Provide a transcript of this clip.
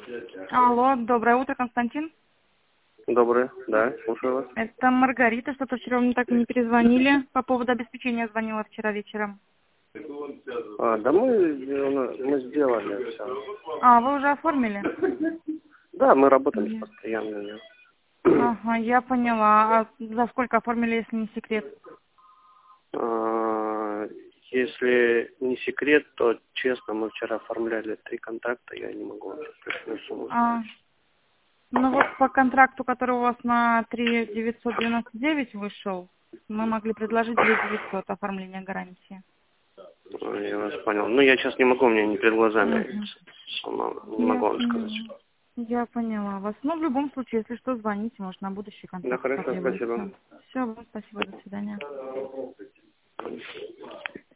Алло, доброе утро, Константин. Доброе, да, слушаю вас. Это Маргарита, что-то вчера мне так и не перезвонили. По поводу обеспечения звонила вчера вечером. Да мы сделали все. А, вы уже оформили? Да, мы работаем постоянно. Ага, я поняла. А за сколько оформили, если не секрет? Если не секрет, то честно, мы вчера оформляли 3 контракта, я не могу вам точную сумму сказать. Ну вот по контракту, который у вас на 3999 вышел, мы могли предложить 2900 оформления гарантии. Я вас понял. Ну, я сейчас не могу, у меня не перед глазами. Сама не могу вам сказать. Я поняла вас. Ну, в любом случае, если что, звоните, может, на будущий контракт. Да, хорошо, спасибо. Все, спасибо, до свидания.